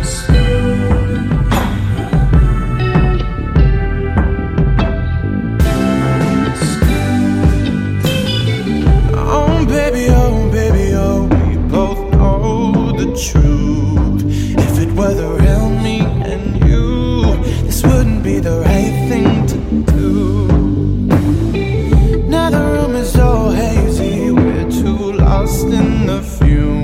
Oh baby, oh, we both know the truth. If it were the real me and you, this wouldn't be the right thing to do. Now the room is so hazy, we're too lost in the fumes.